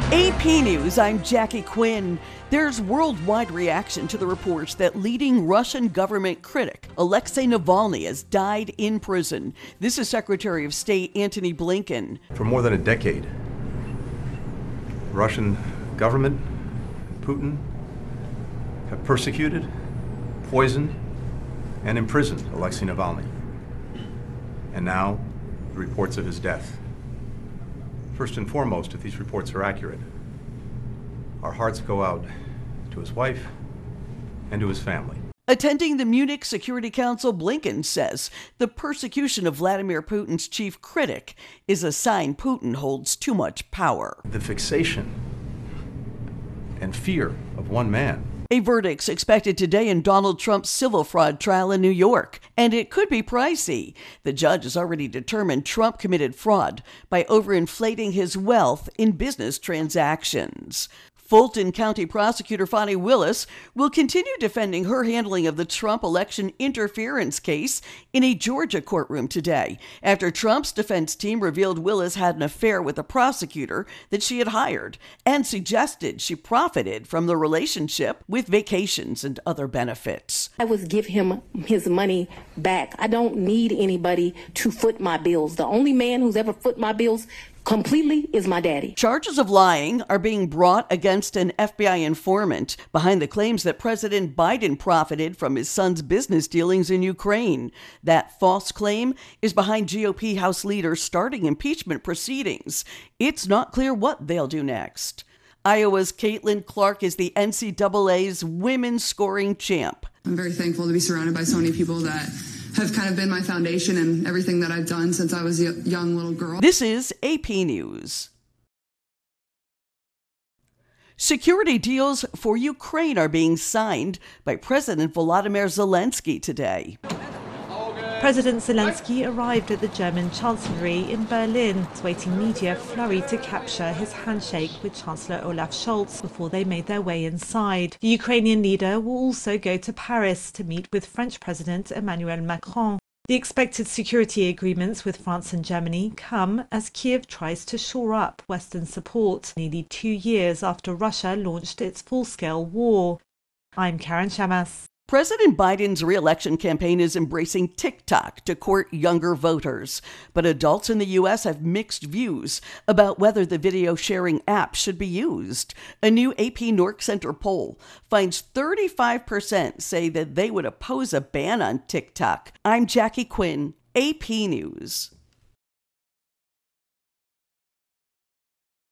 AP News, I'm Jackie Quinn. There's worldwide reaction to the reports that leading Russian government critic Alexei Navalny has died in prison. This is Secretary of State Antony Blinken. For more than a decade, Russian government, Putin, have persecuted, poisoned, and imprisoned Alexei Navalny. And now, the reports of his death. First and foremost, if these reports are accurate, our hearts go out to his wife and to his family. Attending the Munich Security Council, Blinken says the persecution of Vladimir Putin's chief critic is a sign Putin holds too much power. The fixation and fear of one man. A verdict's expected today in Donald Trump's civil fraud trial in New York, and it could be pricey. The judge has already determined Trump committed fraud by overinflating his wealth in business transactions. Fulton County Prosecutor Fani Willis will continue defending her handling of the Trump election interference case in a Georgia courtroom today, after Trump's defense team revealed Willis had an affair with a prosecutor that she had hired and suggested she profited from the relationship with vacations and other benefits. I would give him his money back. I don't need anybody to foot my bills. The only man who's ever foot my bills completely is my daddy. Charges of lying are being brought against an FBI informant behind the claims that President Biden profited from his son's business dealings in Ukraine. That false claim is behind GOP House leaders starting impeachment proceedings. It's not clear what they'll do next. Iowa's Caitlin Clark is the NCAA's women's scoring champ. I'm very thankful to be surrounded by so many people that have kind of been my foundation and everything that I've done since I was a young little girl. This is AP News. Security deals for Ukraine are being signed by President Volodymyr Zelensky today. President Zelensky arrived at the German Chancellery in Berlin, waiting media flurried to capture his handshake with Chancellor Olaf Scholz before they made their way inside. The Ukrainian leader will also go to Paris to meet with French President Emmanuel Macron. The expected security agreements with France and Germany come as Kiev tries to shore up Western support, nearly 2 years after Russia launched its full-scale war. I'm Karen Shamas. President Biden's re-election campaign is embracing TikTok to court younger voters, but adults in the U.S. have mixed views about whether the video sharing app should be used. A new AP Norc Center poll finds 35% say that they would oppose a ban on TikTok. I'm Jackie Quinn, AP News.